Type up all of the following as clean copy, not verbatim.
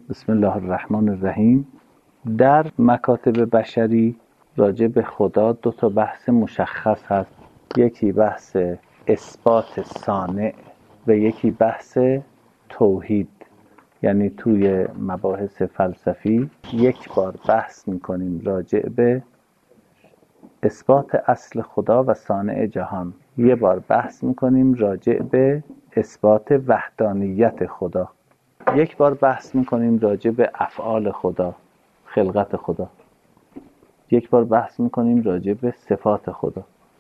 بسم الله الرحمن الرحیم. در مکاتب بشری راجع به خدا دو تا بحث مشخص هست. یکی بحث اثبات صانع و یکی بحث توحید. یعنی توی مباحث فلسفی یک بار بحث میکنیم راجع به اثبات اصل خدا و صانع جهان، یه بار بحث میکنیم راجع به اثبات وحدانیت خدا، یک بار بحث میکنیم راجع به افعال خدا، خلقت خدا، یک بار بحث میکنیم راجع به صفات خدا،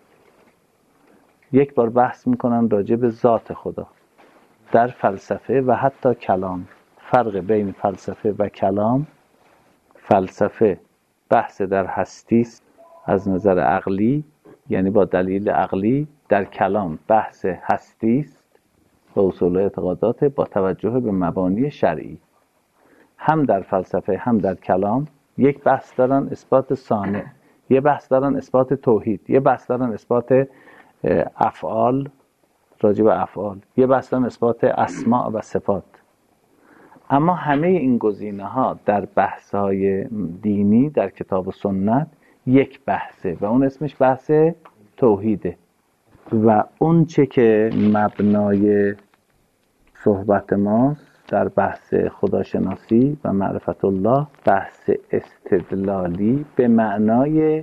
یک بار بحث میکنم راجع به ذات خدا. در فلسفه و حتی کلام فرق بین فلسفه و کلام: فلسفه بحث در هستی است از نظر عقلی، یعنی با دلیل عقلی. در کلام بحث هستی است و اصول اعتقادات با توجه به مبانی شرعی. هم در فلسفه هم در کلام یک بحث دارن اثبات صانع، یه بحث دارن اثبات توحید، یه بحث دارن اثبات افعال، راجع به افعال، یه بحث دارن اثبات اسماء و صفات. اما همه این گزینه‌ها در بحث‌های دینی در کتاب و سنت یک بحثه و اون اسمش بحث توحیده. و اون چه که مبنای صحبت ماست در بحث خداشناسی و معرفت الله، بحث استدلالی به معنای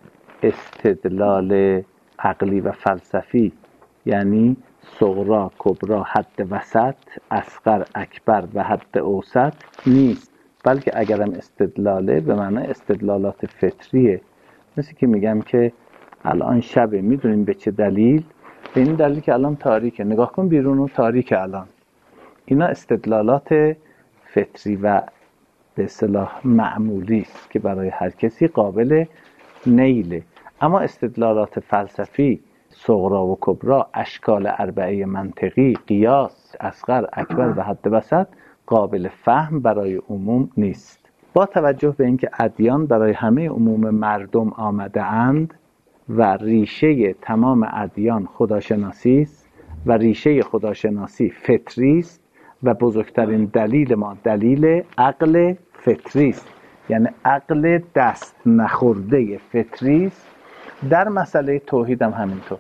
استدلال عقلی و فلسفی، یعنی صغرا، کبرا، حد وسط، اصغر، اکبر و حد اوسط نیست، بلکه اگرم استدلاله به معنای استدلالات فطریه. مثل که میگم که الان شبه، میدونیم به چه دلیل؟ به این دلیل که الان تاریکه، نگاه کن بیرون و تاریکه الان. اینا استدلالات فطری و به اصطلاح معمولی است که برای هر کسی قابل نیله. اما استدلالات فلسفی، صغرا و کبرا، اشکال اربعه منطقی، قیاس، اصغر، اکبر و حد وسط قابل فهم برای عموم نیست. با توجه به اینکه ادیان برای همه عموم مردم آمده اند و ریشه تمام ادیان خداشناسی است و ریشه خداشناسی فطری است و بزرگترین دلیل ما دلیل عقل فطری است، یعنی عقل دست نخورده فطری است. در مسئله توحید هم همینطور.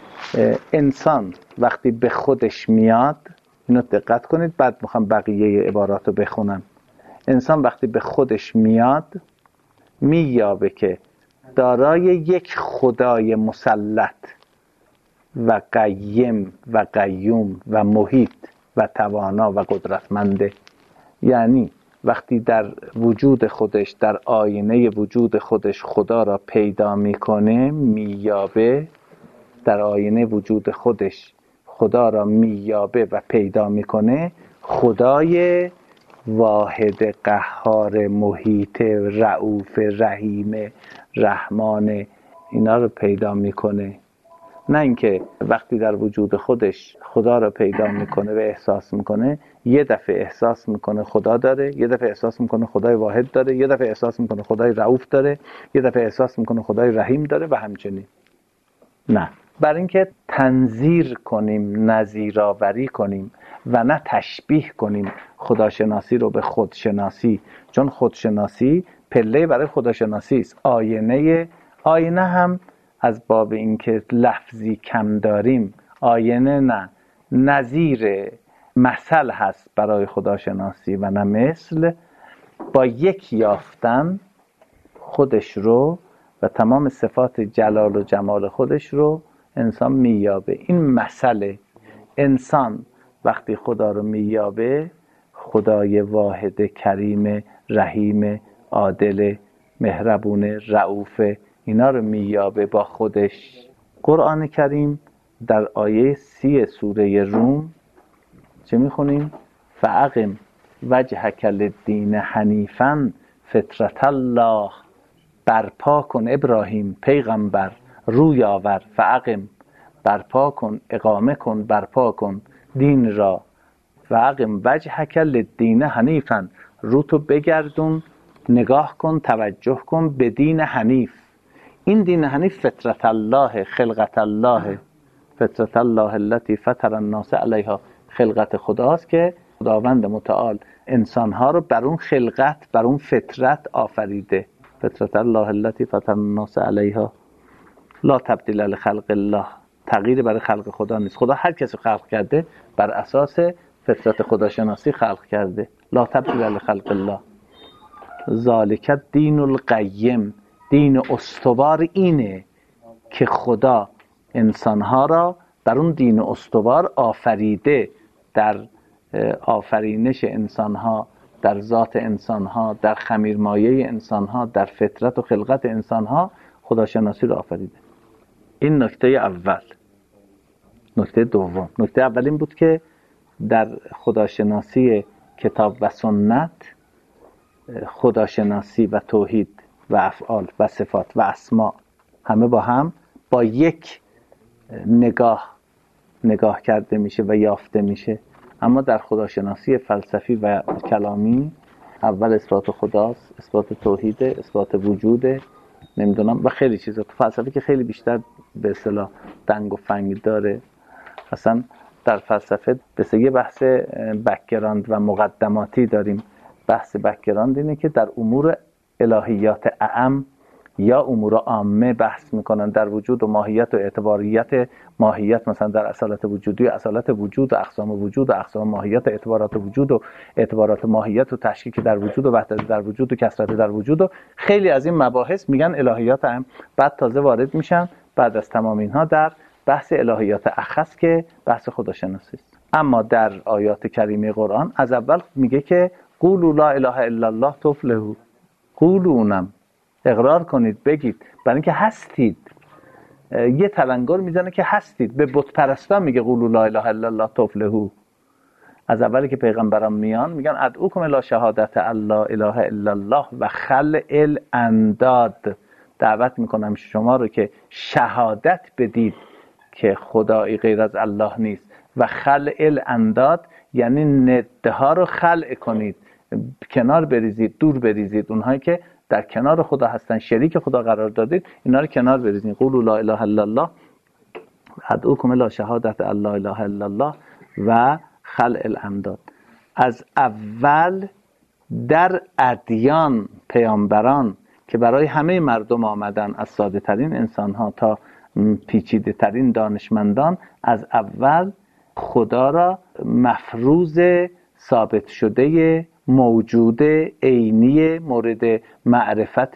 انسان وقتی به خودش میاد، اینو دقت کنید بعد میخوام بقیه عبارات رو بخونم. انسان وقتی به خودش میاد مییابه که دارای یک خدای مسلط و قیم و قیوم و محیط و توانا و قدرتمنده. یعنی وقتی در وجود خودش، در آینه وجود خودش خدا را پیدا میکنه، مییابه، در آینه وجود خودش خدا را مییابه و پیدا میکنه، خدای واحد قهار محیط رؤوف رحیم رحمان اینا رو پیدا میکنه. نه اینکه وقتی در وجود خودش خدا را پیدا میکنه و احساس میکنه، یه دفعه احساس میکنه خدا داره، یه دفعه احساس میکنه خدای واحد داره، یه دفعه احساس میکنه خدای رؤوف داره، یه دفعه احساس میکنه خدای رحیم داره و همچنین. نه، برای اینکه تنظیر کنیم، نظیرآوری کنیم و نه تشبیه کنیم خداشناسی رو به خودشناسی، چون خودشناسی پله برای خداشناسی است. آینه هم از باب اینکه لفظی کم داریم، آینه نه، نظیر مثل هست برای خداشناسی و نه مثل. با یک یافتن خودش رو و تمام صفات جلال و جمال خودش رو انسان مییابه. این مسئله انسان وقتی خدا رو مییابه، خدای واحد کریم رحیم عادل مهربون رؤوف، اینا رو مییابه با خودش. قرآن کریم در آیه 30 سوره روم چه میخونیم؟ فاقم وجهک للدین حنیفا فطرت الله. برپا کن ابراهیم پیغمبر، روی آور، فاقم، برپا کن، اقامه کن، برپا کن دین را. فاقم وجهک للدین حنیفا، رو تو بگردون، نگاه کن، توجه کن به دین حنیف. این دین حنیف فطرت الله، خلقت الله، فطرت الله التي فطر الناس علیها، خلقت خداست که خداوند متعال انسانها رو بر اون خلقت، بر اون فطرت آفریده. فطرت الله التي فطر الناس علیها لا تبدیل لخلق الله. تغییر برای خلق خدا نیست. خدا هر کسی خلق کرده بر اساس فطرت خداشناسی خلق کرده. لا تبدیل لخلق الله ذالک الدین القیم. دین استوار اینه که خدا انسانها را بر اون دین استوار آفریده. در آفرینش انسانها، در ذات انسانها، در خمیرمایه انسانها، در فطرت و خلقت انسانها خداشناسی رو آفریده. این نکته اول. نکته دوم، نکته اول این بود که در خداشناسی کتاب و سنت خداشناسی و توحید و افعال و صفات و اسما همه با هم با یک نگاه کرده میشه و یافته میشه. اما در خداشناسی فلسفی و کلامی اول اثبات خداست، اثبات توحید، اثبات وجود، نمیدونم و خیلی چیزا. تو فلسفه که خیلی بیشتر به اصطلاح دنگ و فنگ داره. اصلا در فلسفه یه بحث بک‌گراند و مقدماتی داریم. بحث بک‌گراند اینه که در امور الهیات اعم یا امور عامه بحث میکنن، در وجود و ماهیت و اعتباریت ماهیت، مثلا در اصالت وجودی و اصالت وجود و اقسام وجود و اقسام ماهیت، اعتبارات وجود و اعتبارات ماهیت و تشکیک در وجود و وحدت در وجود و کثرت در وجود و خیلی از این مباحث میگن الهیات اعم. بعد تازه وارد میشن بعد از تمام اینها در بحث الهیات اخص که بحث خداشناسی است. اما در آیات کریمه قرآن از اول میگه که قولوا لا اله الا الله تفلحوا. قولونم اقرار کنید، بگید، برای اینکه هستید. یه تلنگر میزنه که هستید. به بت پرستا میگه قولوا لا اله الا الله تفلحوا. از اولی که پیغمبران میان میگن ادعوکم الی شهادت الله اله الا الله و خلع الانداد. دعوت میکنم شما رو که شهادت بدید که خدایی غیر از الله نیست و خلع الانداد یعنی نده ها رو خلع کنید، کنار بریزید، دور بریزید. اونهایی که در کنار خدا هستن، شریک خدا قرار دادید، اینا رو کنار بریزید. قولوا لا اله الا الله ادعوکم الی شهادت الله اله الا الله و خلع الانداد. از اول در ادیان پیامبران که برای همه مردم آمدن، از ساده ترین انسان ها تا پیچیده ترین دانشمندان، از اول خدا را مفروض ثابت شده، موجود، عینی، مورد معرفت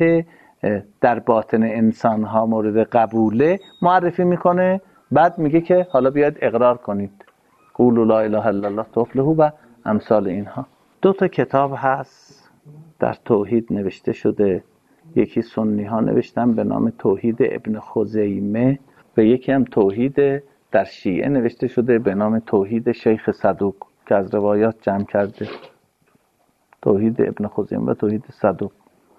در باطن انسان ها، مورد قبوله معرفی میکنه. بعد میگه که حالا بیاید اقرار کنید، قولوا لا اله الا الله تفلحوا و امثال اینها. 2 کتاب هست در توحید نوشته شده. یکی سنی ها نوشتن به نام توحید ابن خزیمه و یکی هم توحید در شیعه نوشته شده به نام توحید شیخ صدوق که از روایات جمع کرده. توحید ابن خزیمه و توحید صدوق.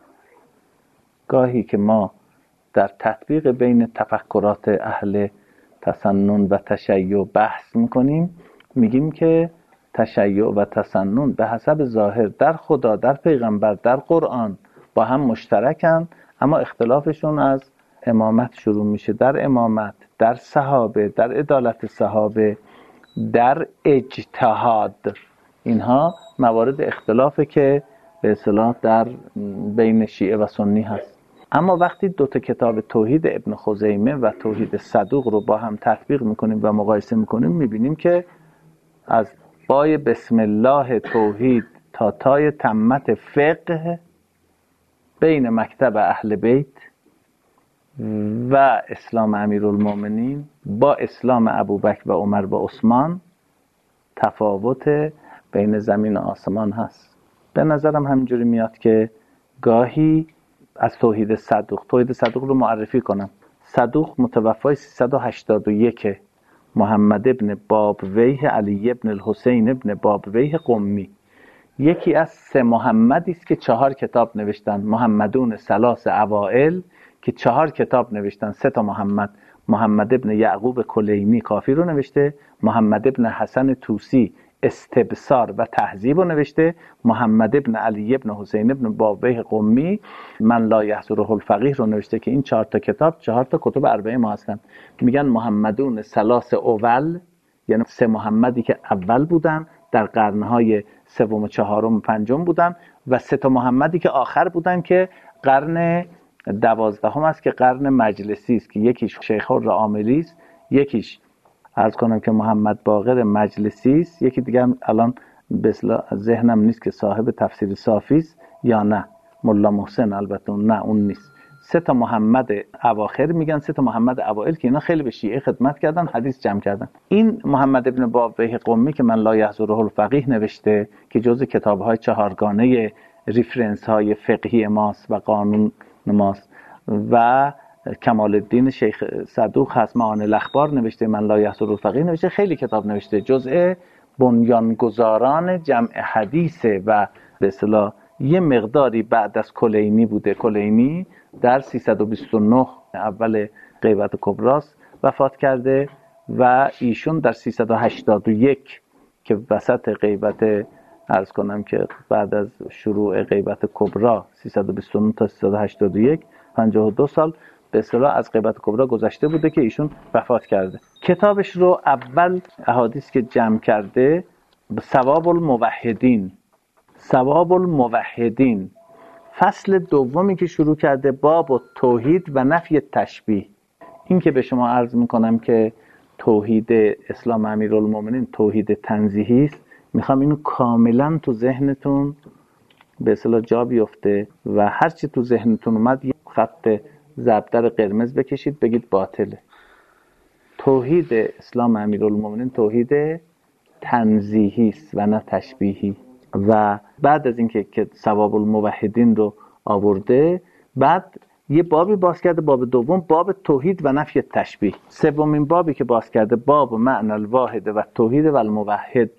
گاهی که ما در تطبیق بین تفکرات اهل تسنن و تشیع بحث میکنیم، میگیم که تشیع و تسنن به حسب ظاهر در خدا، در پیغمبر، در قرآن با هم مشترکن، اما اختلافشون از امامت شروع میشه. در امامت، در صحابه، در عدالت صحابه، در اجتهاد، اینها موارد اختلافه که به اصطلاح در بین شیعه و سنی هست. اما وقتی 2 کتاب توحید ابن خزیمه و توحید صدوق رو با هم تطبیق میکنیم و مقایسه میکنیم، میبینیم که از بای بسم الله توحید تا تای تمت فقه بین مکتب اهل بیت و اسلام امیرالمومنین با اسلام ابوبکر و عمر و عثمان تفاوت بین زمین و آسمان هست. به نظرم همینجوری میاد که گاهی از توحید صدوق رو معرفی کنم. صدوق متوفای 381 محمد ابن بابویه علی ابن الحسین ابن بابویه قمی. یکی از 3 محمدی است که 4 کتاب نوشتن. محمدون ثلاث اوائل که 4 کتاب نوشتن. 3 تا محمد. محمد ابن یعقوب کلینی کافی رو نوشته، محمد ابن حسن توسی استبصار و تهذیب رو نوشته، محمد ابن علی ابن حسین ابن بابویه قمی من لا یحضره الفقیه رو نوشته که این 4 تا کتاب 4 تا کتب اربعه ما هستن. میگن محمدون ثلاث اول، یعنی 3 محمدی که اول بودن در قرنهای سوم و چهارم و پنجم بودن و 3 محمدی که آخر بودن که قرن 12 است که قرن مجلسی است که یکیش شیخ الرعاملی است، یکیش عرض کنم که محمد باقر مجلسی است، یکی دیگه الان به اصطلاح ذهنم نیست که صاحب تفسیر صافی است یا نه، ملا محسن، البته نه اون نیست. 3 محمد اواخر میگن، 3 محمد اوائل که اینا خیلی به شیعه خدمت کردن، حدیث جمع کردن. این محمد ابن بابویه قمی که من لا یحضره الفقیه نوشته که جزء کتاب‌های 4گانه ریفرنس های فقهی ماست و قانون ماست، و کمال الدین شیخ صدوق هست معانی الاخبار نوشته، من لا یحضره الفقیه نوشته، خیلی کتاب نوشته، جزء بنیانگذاران جمع حدیثه و به اصطلاح یه مقداری بعد از کلینی بوده. کلینی در 329 اول غیبت کبراست وفات کرده و ایشون در 381 که وسط غیبت عرض کنم که بعد از شروع غیبت کبرا 329 تا 381 52 سال به اصطلاح از غیبت کبرا گذشته بوده که ایشون وفات کرده. کتابش رو اول احادیث که جمع کرده ثواب الموحدین، ثواب الموحدین، فصل دومی که شروع کرده باب توحید و نفی تشبیه. این که به شما عرض میکنم که توحید اسلام امیرالمومنین توحید تنزیهی است، میخوام اینو کاملا تو ذهنتون به اصطلاح جا بیفته و هرچی تو ذهنتون اومد یه خط زبدر قرمز بکشید بگید باطله. توحید اسلام امیرالمومنین توحید تنزیهی است و نه تشبیهی. و بعد از اینکه ثواب الموحدین رو آورده، بعد یه بابی باز کرده، باب دوم باب توحید و نفی تشبیه. سومین بابی که باز کرده باب معنی الواحد و توحید و الموحد.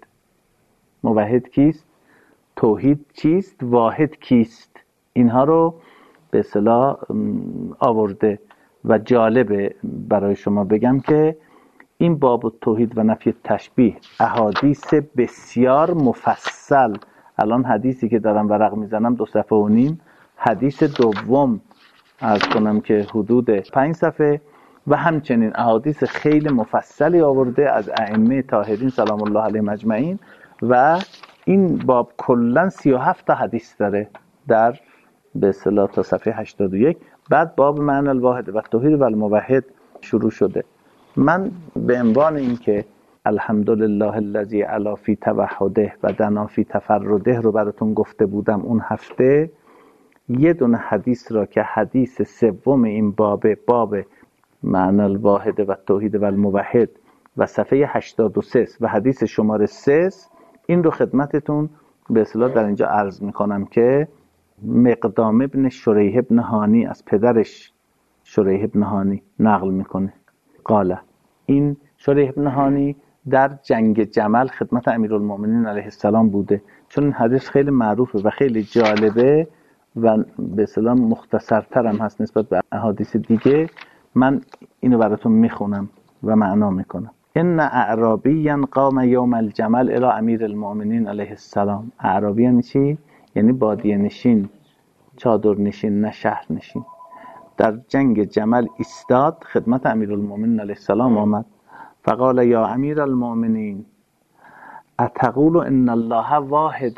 موحد کیست؟ توحید چیست؟ واحد کیست؟ اینها رو به اصطلاح آورده و جالبه برای شما بگم که این باب توحید و نفی تشبیه احادیث بسیار مفصل، الان حدیثی که دارم ورق میزنم 2 صفحه و نیم، حدیث دوم عرض کنم که حدود 5 صفحه و همچنین احادیث خیلی مفصلی آورده از ائمه طاهرین سلام الله علیهم اجمعین و این باب کلا 37 تا حدیث داره در به اصطلاح تا صفحه 81. بعد باب معنی الواحد و توحید و الموحد شروع شده. من به عنوان این که الحمدلله الذی علا فی توحده و دنا فی تفرده رو براتون گفته بودم اون هفته، یه دونه حدیث را که حدیث سوم این باب معنی الواحد و توحید و الموحد و صفحه 83 و حدیث شماره 3 این رو خدمتتون به اصطلاح در اینجا عرض میکنم که مقدام ابن شریح ابن هانی از پدرش شریح ابن هانی نقل میکنه. قاله، این شریح ابن هانی در جنگ جمل خدمت امیرالمومنین علیه السلام بوده. چون این حدیث خیلی معروفه و خیلی جالبه و به اصطلاح مختصرتر هم هست نسبت به احادیث دیگه، من اینو براتون میخونم و معنا میکنم. ان اعرابیا قام یوم الجمل الی امیر المؤمنین علیه السلام. اعرابی یعنی چی؟ یعنی بادیه نشین، چادر نشین، نه شهر نشین. در جنگ جمل ایستاد، خدمت امیرالمؤمنین علیه السلام آمد. فقال یا امیر المؤمنین اتقول ان الله واحد؟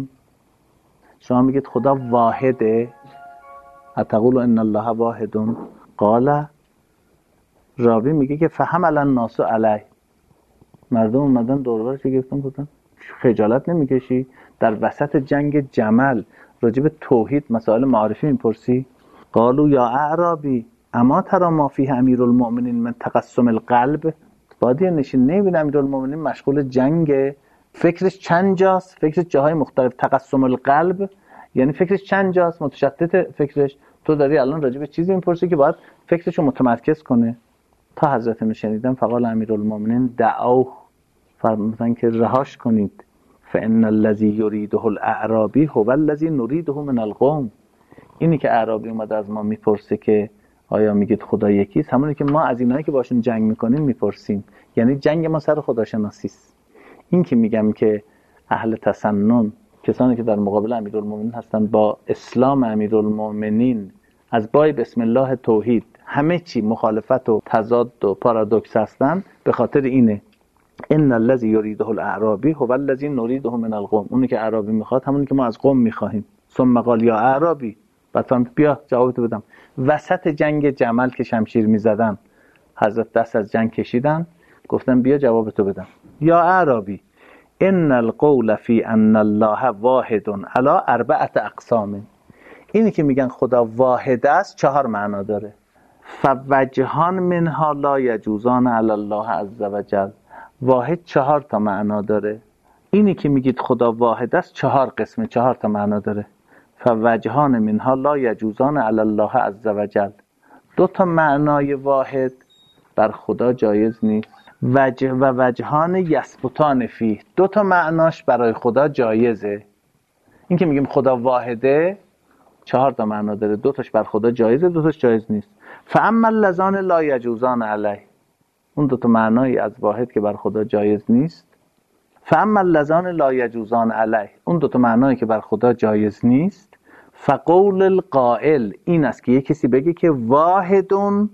شما میگید خدا واحده؟ اتقول ان الله واحد؟ قال، راوی میگه که فحمل الناس علیه، مردم اومدن دور و برش گرفتن گفتن خجالت نمیکشی در وسط جنگ جمل راجع به توحید مسائل معارفی میپرسی؟ قالوا یا اعرابی اما ترى ما فیه امیرالمؤمنین من تقسم القلب؟ بادیه نشین نمیبینه امیرالمؤمنین مشغول جنگ، فکرش چند جاست، فکرش جاهای مختلف. تقسم القلب یعنی فکرش چند جاست، متشتت فکرش. تو داری الان راجع به چیزی میپرسی که باید فکرشو متمرکز کنه. تا حضرت رو شنیدم فقال امیرالمؤمنین دعوه، فرمودن که رهاش کنید. فان الذی یریده الاعرابی هو الذی نریده من القوم. اینی که اعرابی اومده از ما میپرسه که آیا میگید خدا یکیست، همونی که ما از اینایی که باشون جنگ میکنیم میپرسیم. یعنی جنگ ما سر خداشناسی است. این که میگم که اهل تسنن، کسانی که در مقابل امیرالمومنین هستن، با اسلام امیرالمومنین از بای بسم الله توحید همه چی مخالفت و تضاد و پارادوکس هستن، به خاطر اینه ان الذی یریده الاعرابی هو الذی نریده من القوم. اونی که اعرابی میخواد همونی که ما از قوم میخواهیم. ثم قال یا اعرابی، بعد فرمود بیا جوابتو بدم. وسط جنگ جمل که شمشیر میزدن حضرت دست از جنگ کشیدن، گفتن بیا جوابتو بدم. یا اعرابی ان القول فی ان الله واحد علی 4 اقسام. اینی که میگن خدا واحد است 4 معنا داره. فوجهان منها لا یجوزان علی الله عز وجل. واحد 4 تا معنا داره. اینی که میگید خدا واحد است 4 قسمه، 4 تا معنا داره. فوجهان منها لا یجوزان علی الله عز وجل. 2 تا معنای واحد بر خدا جایز نیست. وجه و وجهان یثبتان فیه، 2 تا معناش برای خدا جایزه. این که میگیم خدا واحده 4 تا معنا داره، 2 تاش بر خدا جایزه، 2 تاش جایز نیست. فاما اللذان لا یجوزان علیه، اون 2 تا معنایی از واحد که بر خدا جایز نیست. فاما اللذان لا یجوزان علیه، اون 2 تا معنایی که بر خدا جایز نیست. فقول القائل، این است که یک کسی بگه که واحدون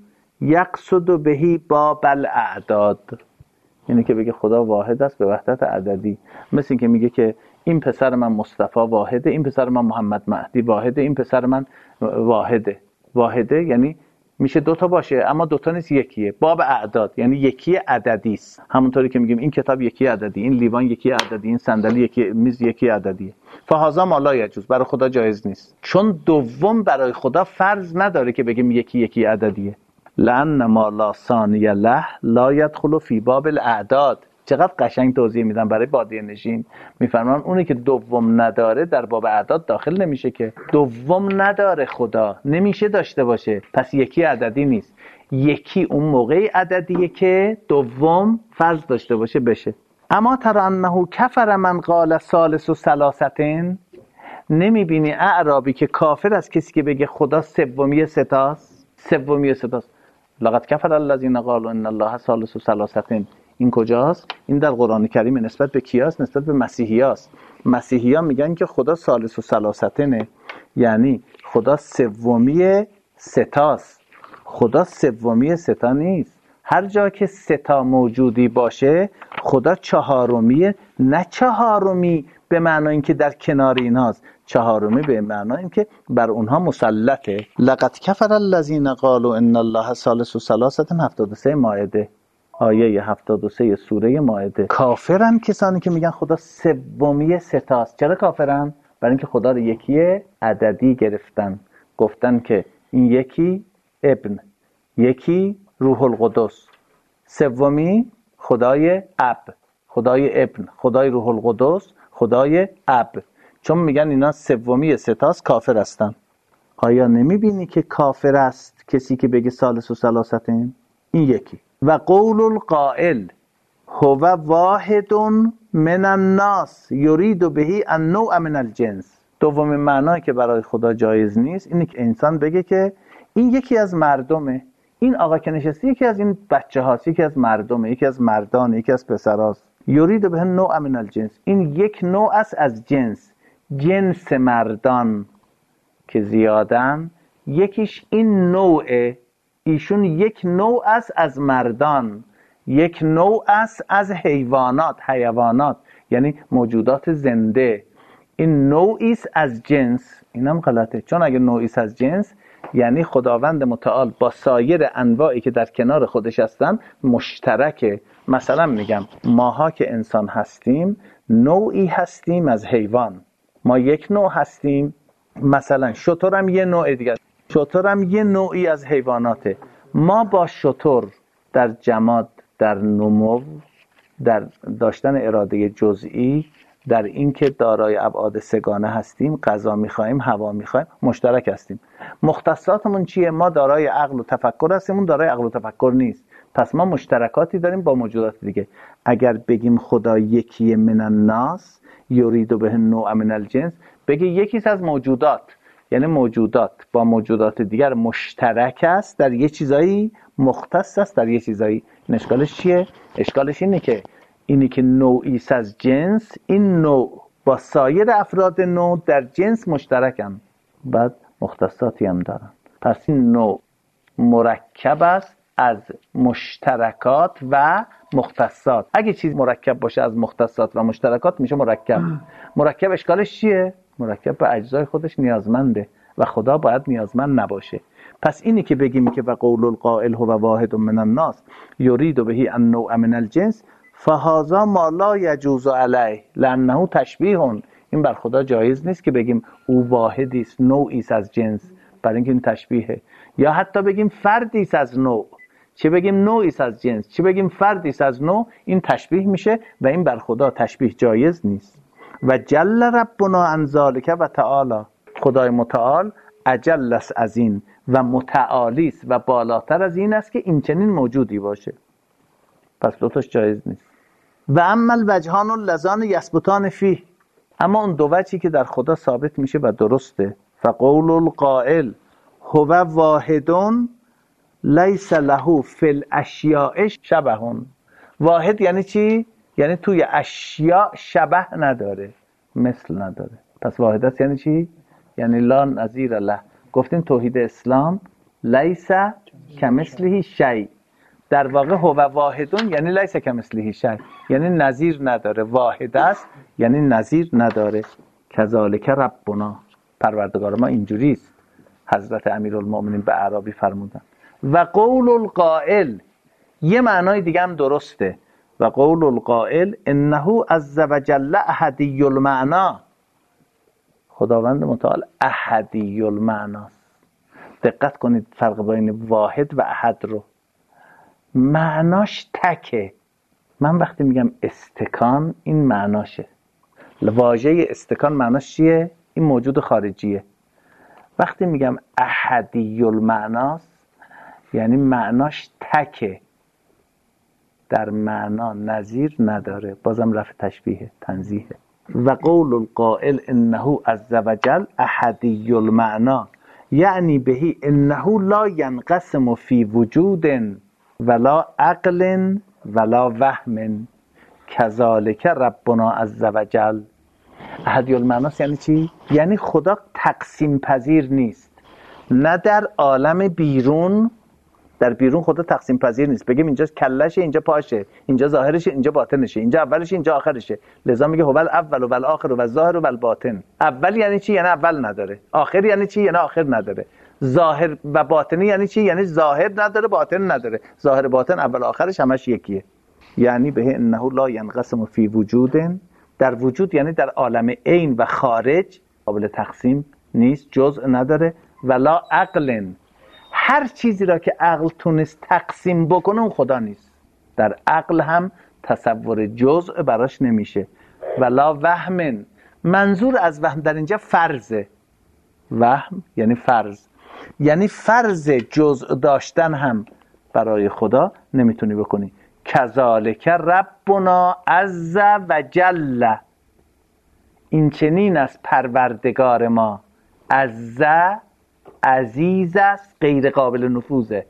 یقصد بهی باب الاعداد، یعنی که بگه خدا واحد است به وحدت عددی. مثل این که میگه که این پسر من مصطفی واحده، این پسر من محمد مهدی واحده، این پسر من واحده. واحده یعنی میشه 2 تا باشه اما 2 تا نیست، یکیه. باب اعداد یعنی یکی عددی است. همونطوری که میگیم این کتاب یکی عددی، این لیوان یکی عددی، این صندلی یکی، میز یکی عددیه. فهذا ما لا یجوز، برای خدا جایز نیست. چون دوم برای خدا فرض نداره که بگیم یکی عددیه. لأن ما لا ثانی له لا يدخل فی باب الاعداد. چقدر قشنگ توضیح میدن برای بادیه نشین. میفرمان اونی که دوم نداره در باب اعداد داخل نمیشه، که دوم نداره خدا، نمیشه داشته باشه، پس یکی عددی نیست. یکی اون موقعی عددیه که دوم فرض داشته باشه بشه. اما ترى انه کفر من قال ثالث ثلاثه، نمیبینی اعرابی که کافر است کسی که بگه خدا سومی ستاست؟ سومی ستاست. لقد کفر الذین قالوا ان الله ثالث ثلاثه. این کجاست؟ این در قرآن کریم. نسبت به کیاست؟ نسبت به مسیحیاست. مسیحیان میگن که خدا ثالث ثلاثه، یعنی خدا سومی ستاست. خدا سومی ستا نیست. هر جا که ستا موجودی باشه خدا چهارمیه، نه چهارمی به معنای اینکه در کنار ایناست، چهارمی به معنای اینکه بر اونها مسلطه. لقد کفر الذین قالوا ان الله ثالث ثلاثه، 73 مائده، آیه 73 سوره مائده. کافرن کسانی که میگن خدا سومی ستاست. چرا کافرن؟ برای اینکه خدا رو یکی عددی گرفتن. گفتن که این یکی ابن، یکی روح القدس، سومی خدای اب، خدای ابن، خدای روح القدس، خدای اب. چون میگن اینا سومی ستاست کافر هستن. آیا نمیبینی که کافر است کسی که بگه ثالث ثلاثه؟ این یکی. و قول القائل هو واحد من الناس یرید بهی النوع من الجنس. دومین معنایی که برای خدا جایز نیست اینه که انسان بگه که این یکی از مردمه، این آقا که نشسته یکی از این بچه هاست، یکی از مردمه، یکی از مردان، یکی از پسراست. یرید به نوع من الجنس، این یک نوع است از جنس. جنس مردان که زیادن یکیش این نوعه، ایشون یک نوع است از مردان، یک نوع است از حیوانات یعنی موجودات زنده. این نوعی است از جنس. اینم غلطه، چون اگه نوعی است از جنس یعنی خداوند متعال با سایر انواعی که در کنار خودش هستن مشترکه. مثلا میگم ماها که انسان هستیم نوعی هستیم از حیوان، ما یک نوع هستیم. مثلا شترم یه نوع دیگه، شترم یه نوعی از حیواناته. ما با شتر در جماد، در نمو، در داشتن اراده جزئی، در این که دارای ابعاد سگانه هستیم، غذا میخوایم، هوا میخوایم، مشترک هستیم. مختصاتمون چیه؟ ما دارای عقل و تفکر هستیم، اون دارای عقل و تفکر نیست. پس ما مشترکاتی داریم با موجودات دیگه. اگر بگیم خدا یکی من الناس یرید به نوع من الجنس، بگی یکیست از موجودات، یعنی موجودات با موجودات دیگر مشترک است در یه چیزایی، مختص است در یه چیزایی. این اشکالش چیه؟ اشکالش اینی که نوعی است از جنس، این نوع با سایر افراد نوع در جنس مشترکن، بعد مختصاتی هم دارن. پس این نوع مرکب است از مشترکات و مختصات. اگه چیز مرکب باشه از مختصات و مشترکات میشه مرکب. مرکب اشکالش چیه؟ مرکب به اجزای خودش نیازمنده و خدا باید نیازمند نباشه. پس اینی که بگیم که و قول القائل هو واحد من الناس یرید بهی النوع من الجنس فهذا ما لا یجوز علیه لانه تشبیه. این بر خدا جایز نیست که بگیم او واحدی است، نوعی است از جنس، برای اینکه این تشبیهه. یا حتی بگیم فردی است از نوع، چه بگیم نوعی است از جنس، چه بگیم فردی است از نوع، این تشبیه میشه و این بر خدا تشبیه جایز نیست. و جل ربنا عن ذلک و تعالی، خدای متعال اجل است از این و متعالی است و بالاتر از این است که این چنین موجودی باشه. پس دوتاش جایز نیست. و اما الوجهان اللذان یثبتان فیه، اما اون دو وجهی که در خدا ثابت میشه و درسته. فقول القائل هو واحد لیس له فی الاشیاء شبه. واحد یعنی چی؟ یعنی توی اشیاء شبه نداره، مثل نداره. پس واحد است یعنی چی؟ یعنی لا نظیر له. گفتیم توحید اسلام لیس کمثله شیء، در واقع هو واحدون یعنی لیس کمثله شیء، یعنی نظیر نداره. واحد است یعنی نظیر نداره. کذالک ربنا، پروردگار ما اینجوری است. حضرت امیرالمومنین به اعرابی فرمودن. و قول القائل، یه معنای دیگه هم درسته. و قول القائل انه عز وجل احدی المعنی، خداوند متعال احدی المعنی است. دقت کنید فرق بین واحد و احد رو. معناش تکه. من وقتی میگم استکان این معناشه. واژه استکان معناش چیه؟ این موجود خارجیه. وقتی میگم احدی المعناست یعنی معناش تکه، در معنا نظیر نداره. بازم رفع تشبیه تنزیه. و قول القائل انه عز وجل احدی المعنی یعنی بهی انه لا ینقسم فی وجود ولا عقل ولا وهم کذالک ربنا عز وجل. احدی المعناست یعنی چی؟ یعنی خدا تقسیم پذیر نیست، نه در عالم بیرون. در بیرون خدا تقسیم پذیر نیست. بگیم اینجا کلشه، اینجا پاشه، اینجا ظاهرشه، اینجا باطنشه، اینجا اولشه، اینجا آخرشه. لذا میگه هو الاول و الاخر و الظاهر و الباطن. اول یعنی چی؟ یعنی اول نداره. آخر یعنی چی؟ یعنی آخر نداره. ظاهر و باطنی یعنی چی؟ یعنی ظاهر نداره، باطن نداره. ظاهر باطن اول آخرش همش یکیه. یعنی به انه لا ینقسم فی وجود، در وجود یعنی در عالم عین و خارج قابل تقسیم نیست، جزء نداره. ولا عقل، هر چیزی را که عقل تونست تقسیم بکنه اون خدا نیست. در عقل هم تصور جزء براش نمیشه. ولا وهم، منظور از وهم در اینجا فرضه. وهم یعنی فرض، یعنی فرض جزء داشتن هم برای خدا نمیتونی بکنی. کذالک ربنا عز و جل، این چنین است پروردگار ما. عز عزیز است، غیر قابل نفوذه.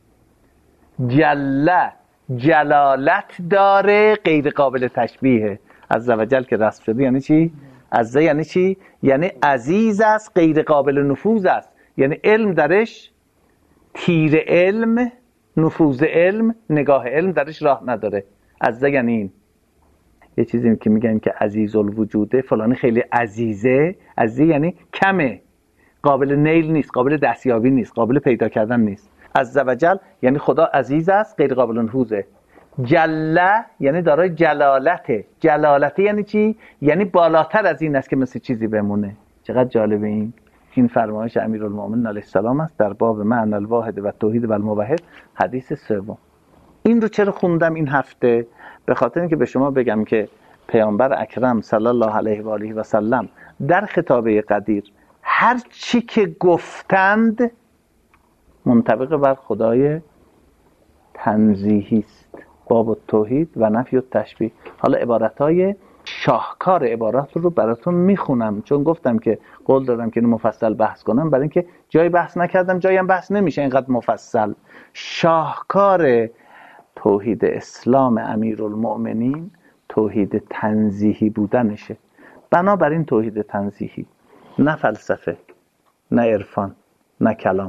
جل جلالت داره، غیر قابل تشبیهه. عز و جل که رسم شده یعنی چی؟ عز یعنی چی؟ یعنی عزیز است، غیر قابل نفوذ است. یعنی علم درش، تیر علم، نفوذ علم، نگاه علم درش راه نداره. عز یعنی این. یه چیزی که میگن که عزیز الوجوده، فلانی خیلی عزیزه. عزیز یعنی کمه، قابل نیل نیست، قابل دستیابی نیست، قابل پیدا کردن نیست. عز و جل یعنی خدا عزیز است، غیر قابل نفوذه. جل یعنی دارای جلالته. جلالته یعنی چی؟ یعنی بالاتر از این است که مثل چیزی بمونه. چقدر جالبه این. این فرمایش امیرالمومنین علیه السلام است در باب معنی الواحد و توحید و الموحد، حدیث سوم. این رو چرا خوندم این هفته؟ به خاطر اینکه به شما بگم که پیامبر اکرم صلی الله علیه و آله و سلم در خطابه قدیر هر چی که گفتند منطبق بر خدای تنزیهی است. باب التوحید و نفی التشبیه. حالا عبارتهای شاهکار عبارات رو براتون میخونم، چون گفتم که قول دادم که اینو مفصل بحث کنم، برای اینکه جای بحث نکردم، جایی هم بحث نمیشه اینقدر مفصل. شاهکار توحید اسلام امیرالمؤمنین توحید تنزیهی بودنشه. بنابراین توحید تنزیهی، نه فلسفه، نه عرفان، نه کلام،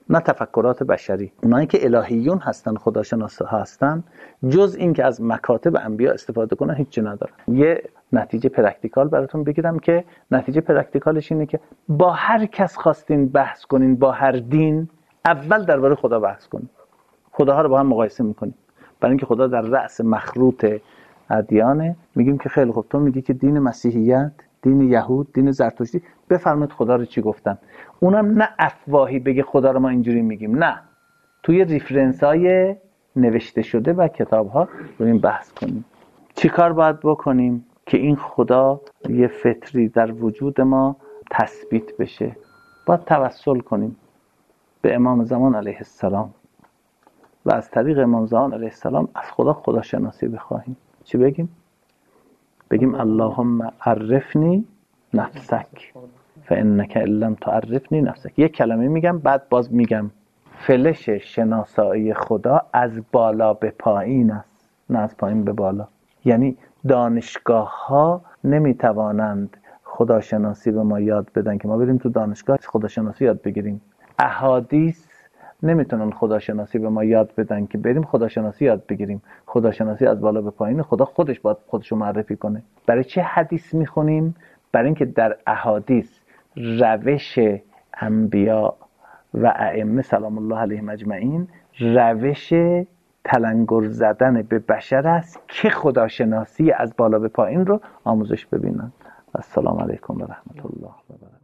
نه تفکرات بشری. اونایی که الهیون هستن، خداشناس هستن، جز این که از مکاتب انبیا استفاده کنن هیچ چی ندارن. یه نتیجه پرکتیکال براتون بگیرم که نتیجه پرکتیکالش اینه که با هر کس خواستین بحث کنین، با هر دین، اول درباره خدا بحث کنین. خداها رو با هم مقایسه میکنیم، برای اینکه خدا در رأس مخروط ادیانه. میگیم که خیلی خوب، تو میگی که دین مسیحیت، دین یهود، دین زرتشتی، بفرمایید خدا رو چی گفتن. اونم نه افواهی بگه خدا رو ما اینجوری میگیم، نه، توی ریفرنس های نوشته شده و کتاب ها رو این بحث کنیم. چی کار باید بکنیم که این خدا یه فطری در وجود ما تثبیت بشه؟ باید توسل کنیم به امام زمان علیه السلام و از طریق امام زمان علیه السلام از خدا خداشناسی بخواهیم. چی بگیم؟ بگیم اللهم عرفنی نفسک فانک ان لم تعرفنی نفسک. یک کلمه میگم، بعد باز میگم فلش شناسایی خدا از بالا به پایین است، نه از پایین به بالا. یعنی دانشگاه ها نمیتوانند خداشناسی به ما یاد بدن که ما بریم تو دانشگاه خداشناسی یاد بگیریم. احادیث نمیتونن خداشناسی به ما یاد بدن که بریم خداشناسی یاد بگیریم. خداشناسی از بالا به پایین، خدا خودش باید خودشو معرفی کنه. برای چه حدیث میخونیم؟ برای اینکه در احادیث روش انبیا و ائمه سلام الله علیهم اجمعین روش تلنگر زدن به بشر است که خداشناسی از بالا به پایین رو آموزش ببینن. السلام علیکم و رحمت الله و برکاته.